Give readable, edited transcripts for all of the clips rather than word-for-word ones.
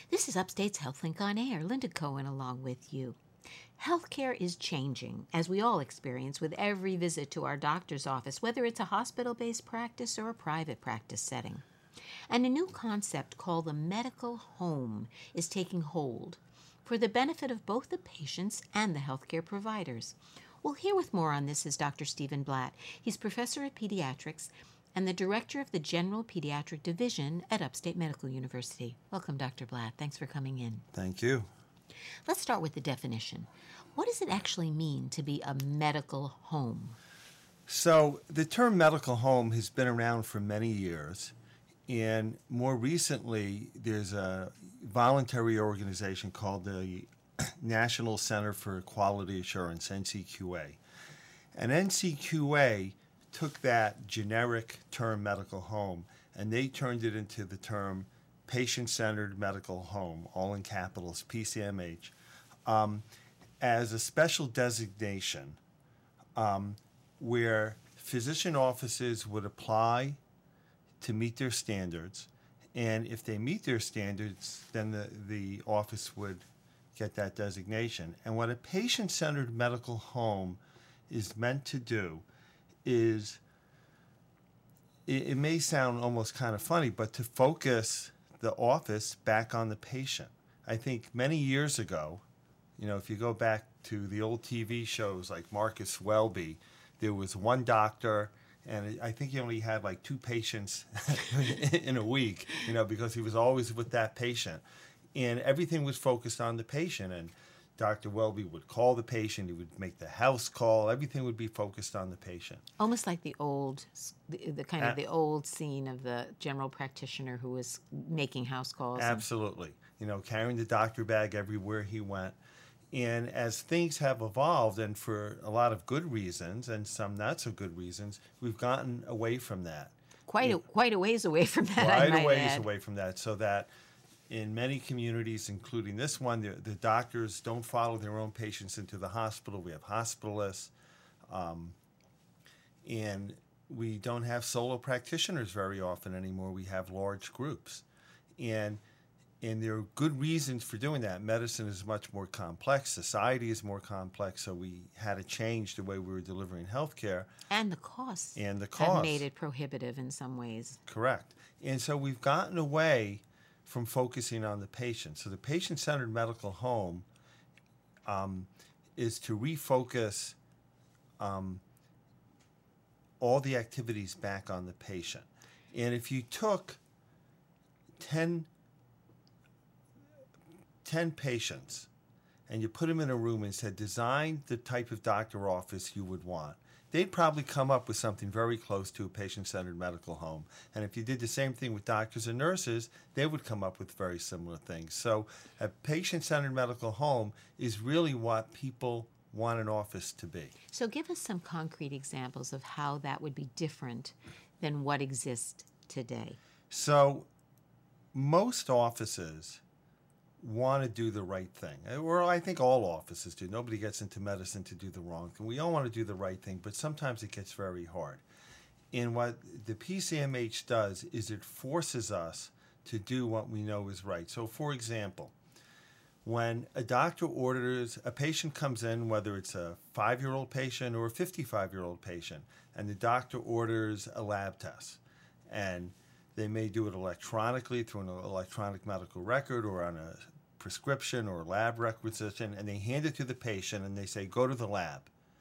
This is Upstate's HealthLink on Air. Linda Cohen along with you. Healthcare is changing, as we all experience with every visit to our doctor's office, whether it's a hospital-based practice or a private practice setting. And a new concept called the medical home is taking hold for the benefit of both the patients and the healthcare providers. Well, here with more on this is Dr. Stephen Blatt. He's professor of pediatrics and the director of the General Pediatric Division at Upstate Medical University. Welcome, Dr. Blatt. Thanks for coming in. Thank you. Let's start with the definition. What does it actually mean to be a medical home? So the term medical home has been around for many years, and more recently there's a voluntary organization called the National Center for Quality Assurance, NCQA. And NCQA took that generic term medical home and they turned it into the term patient-centered medical home, all in capitals, PCMH, as a special designation where physician offices would apply to meet their standards, and if they meet their standards, then the office would get that designation. And what a patient-centered medical home is meant to do is, it may sound almost kind of funny, but to focus the office back on the patient. I think many years ago, if you go back to the old TV shows like Marcus Welby, there was one doctor, and I think he only had like 2 patients in a week, because he was always with that patient. And everything was focused on the patient. And Dr. Welby would call the patient, he would make the house call, everything would be focused on the patient. Almost like the old scene of the general practitioner who was making house calls. Absolutely. Carrying the doctor bag everywhere he went. And as things have evolved, and for a lot of good reasons and some not so good reasons, we've gotten away from that. Quite a ways away from that, I might add. Quite a ways away from that, so that in many communities, including this one, the doctors don't follow their own patients into the hospital. We have hospitalists, and we don't have solo practitioners very often anymore. We have large groups. And there are good reasons for doing that. Medicine is much more complex. Society is more complex, so we had to change the way we were delivering health care. And the costs. Have made it prohibitive in some ways. Correct. And so we've gotten away from focusing on the patient. So the patient-centered medical home is to refocus all the activities back on the patient. And if you took 10 patients and you put them in a room and said, design the type of doctor office you would want, they'd probably come up with something very close to a patient-centered medical home. And if you did the same thing with doctors and nurses, they would come up with very similar things. So a patient-centered medical home is really what people want an office to be. So give us some concrete examples of how that would be different than what exists today. So most offices want to do the right thing. Well, I think all offices do. Nobody gets into medicine to do the wrong thing. We all want to do the right thing, but sometimes it gets very hard. And what the PCMH does is it forces us to do what we know is right. So, for example, when a doctor orders, a patient comes in, whether it's a 5-year-old patient or a 55-year-old patient, and the doctor orders a lab test, and they may do it electronically through an electronic medical record or on a prescription or lab requisition, and they hand it to the patient and they say, go to the lab.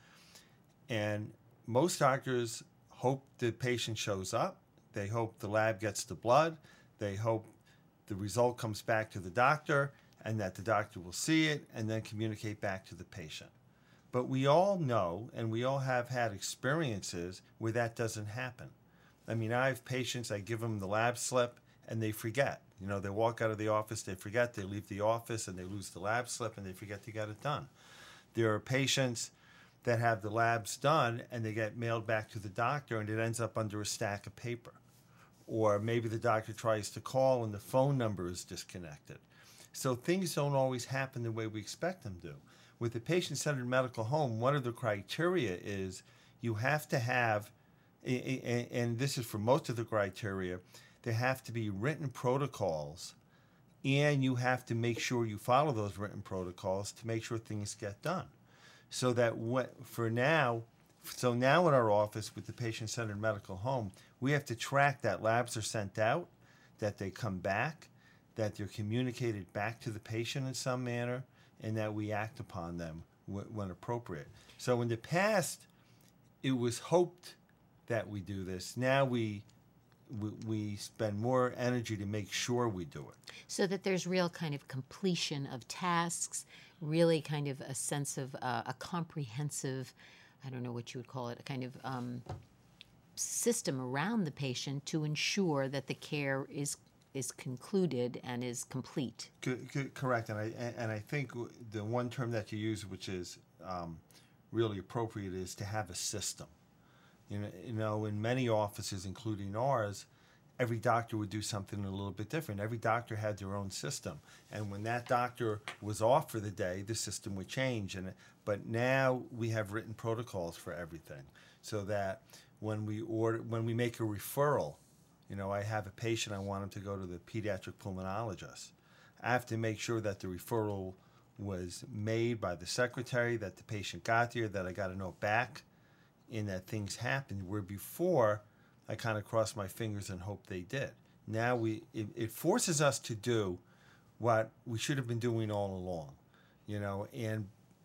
And most doctors hope the patient shows up. They hope the lab gets the blood. They hope the result comes back to the doctor and that the doctor will see it and then communicate back to the patient. But we all know, and we all have had experiences where that doesn't happen. I mean, I have patients, I give them the lab slip, and they forget. They walk out of the office, they forget, they leave the office, and they lose the lab slip, and they forget to get it done. There are patients that have the labs done, and they get mailed back to the doctor, and it ends up under a stack of paper. Or maybe the doctor tries to call, and the phone number is disconnected. So things don't always happen the way we expect them to. With the patient-centered medical home, one of the criteria is you have to have, and this is for most of the criteria, there have to be written protocols and you have to make sure you follow those written protocols to make sure things get done. So that so now in our office with the patient-centered medical home, we have to track that labs are sent out, that they come back, that they're communicated back to the patient in some manner, and that we act upon them when appropriate. So in the past, it was hoped that we do this. Now we spend more energy to make sure we do it. So that there's real kind of completion of tasks, really kind of a sense of a comprehensive, I don't know what you would call it, a kind of system around the patient to ensure that the care is concluded and is complete. Correct, and I think the one term that you use, which is really appropriate, is to have a system. You know, in many offices, including ours, every doctor would do something a little bit different. Every doctor had their own system, and when that doctor was off for the day, the system would change. But now we have written protocols for everything, so that when we make a referral, you know, I have a patient, I want him to go to the pediatric pulmonologist. I have to make sure that the referral was made by the secretary, that the patient got there, that I got a note back, and that things happened, where before I kind of crossed my fingers and hoped they did. Now it forces us to do what we should have been doing all along, you know, and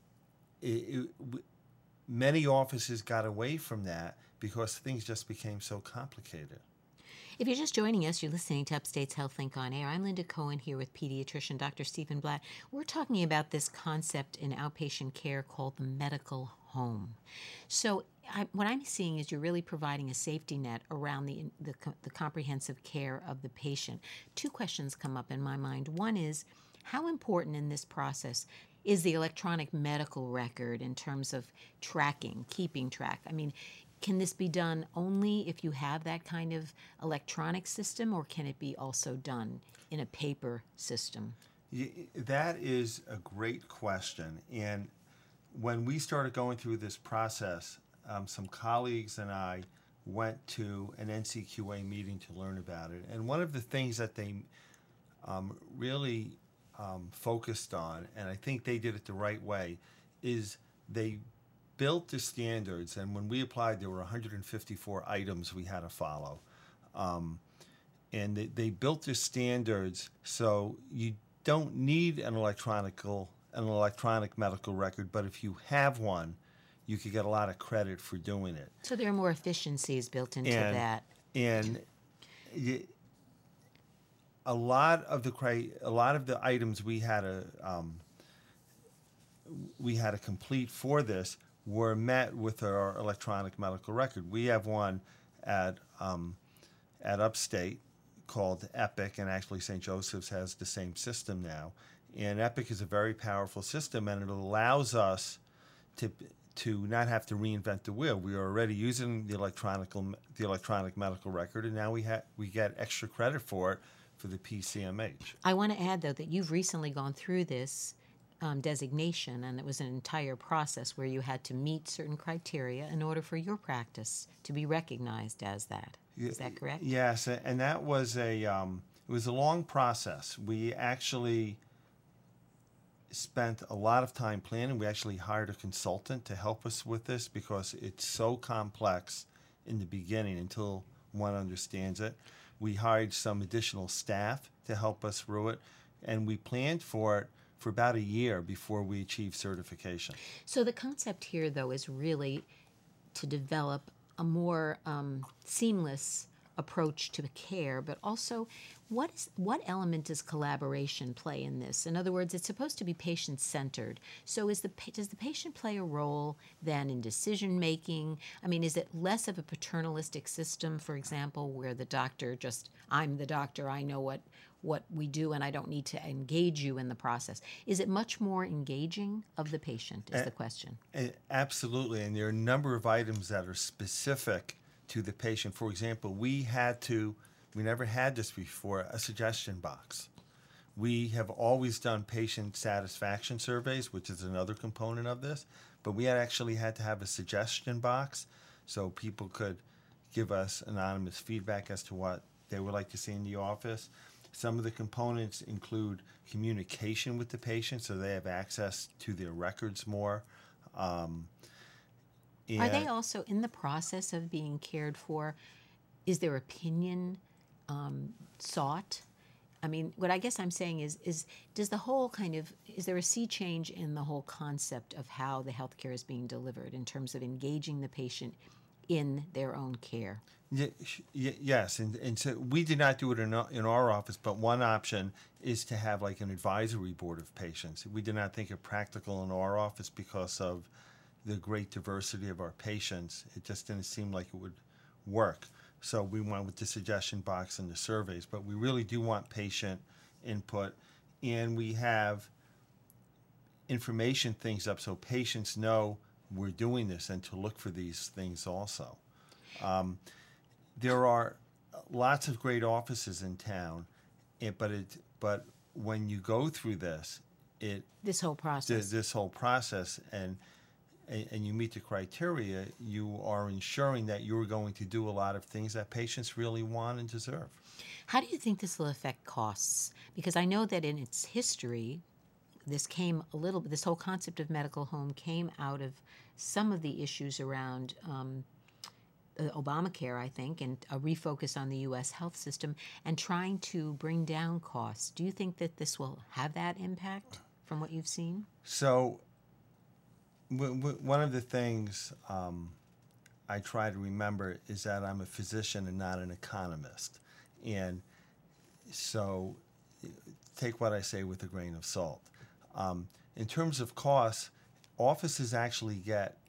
many offices got away from that because things just became so complicated. If you're just joining us, you're listening to Upstate's HealthLink on Air. I'm Linda Cohen here with pediatrician Dr. Stephen Blatt. We're talking about this concept in outpatient care called the medical home. So what I'm seeing is you're really providing a safety net around the comprehensive care of the patient. Two questions come up in my mind. One is, how important in this process is the electronic medical record in terms of tracking, keeping track? I mean, can this be done only if you have that kind of electronic system, or can it be also done in a paper system? That is a great question. And when we started going through this process, some colleagues and I went to an NCQA meeting to learn about it. And one of the things that they really focused on, and I think they did it the right way, is they built the standards, and when we applied, there were 154 items we had to follow. And they built the standards so you don't need an electronic medical record, but if you have one, you could get a lot of credit for doing it. So there are more efficiencies built into that. And a lot of the items we had to complete for this were met with our electronic medical record. We have one at Upstate called Epic, and actually St. Joseph's has the same system now. And Epic is a very powerful system, and it allows us to not have to reinvent the wheel. We are already using the electronic medical record, and now we get extra credit for it for the PCMH. I want to add, though, that you've recently gone through this designation, and it was an entire process where you had to meet certain criteria in order for your practice to be recognized as that. Is that correct? Yes, and that was it was a long process. We actually spent a lot of time planning. We actually hired a consultant to help us with this because it's so complex in the beginning until one understands it. We hired some additional staff to help us through it, and we planned for it for about a year before we achieved certification. So the concept here, though, is really to develop a more seamless approach to care, but also what element does collaboration play in this? In other words, it's supposed to be patient-centered. So does the patient play a role then in decision-making? I mean, is it less of a paternalistic system, for example, where the doctor I'm the doctor, I know what we do, and I don't need to engage you in the process? Is it much more engaging of the patient, is the question? Absolutely, and there are a number of items that are specific to the patient. For example, we never had this before, a suggestion box. We have always done patient satisfaction surveys, which is another component of this, but we actually had to have a suggestion box so people could give us anonymous feedback as to what they would like to see in the office. Some of the components include communication with the patient, so they have access to their records more. Um, Are they and also in the process of being cared for? Is their opinion sought? I mean, what I guess I'm saying is does the whole kind of, is there a sea change in the whole concept of how the healthcare is being delivered in terms of engaging the patient in their own care? Yes, and so we did not do it in our office, but one option is to have like an advisory board of patients. We did not think it practical in our office because of the great diversity of our patients. It just didn't seem like it would work. So we went with the suggestion box and the surveys, but we really do want patient input, and we have information things up so patients know we're doing this and to look for these things also. There are lots of great offices in town, but when you go through this, This whole process. this whole process and you meet the criteria, you are ensuring that you're going to do a lot of things that patients really want and deserve. How do you think this will affect costs? Because I know that in its history, this whole concept of medical home came out of some of the issues around Obamacare, I think, and a refocus on the U.S. health system and trying to bring down costs. Do you think that this will have that impact from what you've seen? So, one of the things I try to remember is that I'm a physician and not an economist. And so, take what I say with a grain of salt. In terms of costs, offices actually get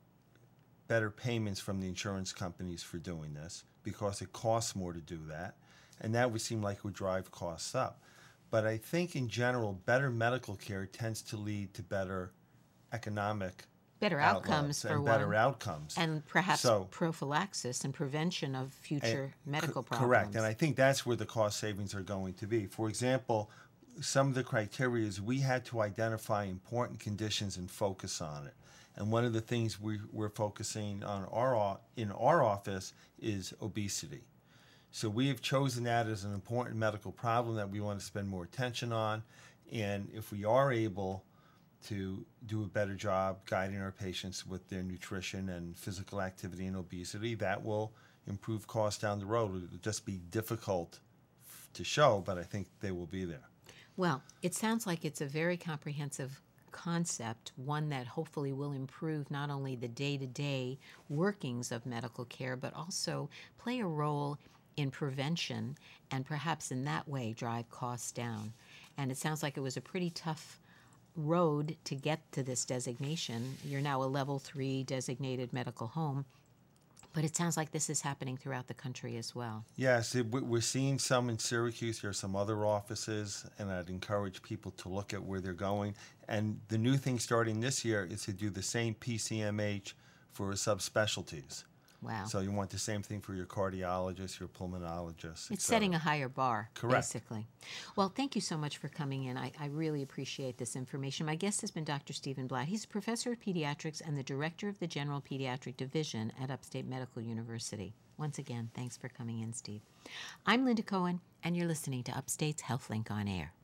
better payments from the insurance companies for doing this because it costs more to do that, and that would seem like it would drive costs up. But I think in general, better medical care tends to lead to better economic Better outcomes for and one. better outcomes. And perhaps So- prophylaxis and prevention of future medical problems. Correct, and I think that's where the cost savings are going to be. For example, some of the criteria is we had to identify important conditions and focus on it. And one of the things we're focusing on in our office is obesity. So we have chosen that as an important medical problem that we want to spend more attention on. And if we are able to do a better job guiding our patients with their nutrition and physical activity and obesity, that will improve costs down the road. It'll just be difficult to show, but I think they will be there. Well, it sounds like it's a very comprehensive concept, one that hopefully will improve not only the day-to-day workings of medical care, but also play a role in prevention and perhaps in that way drive costs down. And it sounds like it was a pretty tough road to get to this designation. You're now a level 3 designated medical home, but it sounds like this is happening throughout the country as well. Yes, we're seeing some in Syracuse. There are some other offices, and I'd encourage people to look at where they're going. And the new thing starting this year is to do the same PCMH for subspecialties. Wow. So you want the same thing for your cardiologist, your pulmonologist. It's setting a higher bar, Correct. basically. Well, thank you so much for coming in. I really appreciate this information. My guest has been Dr. Stephen Blatt. He's a professor of pediatrics and the director of the General Pediatric Division at Upstate Medical University. Once again, thanks for coming in, Steve. I'm Linda Cohen, and you're listening to Upstate's HealthLink on Air.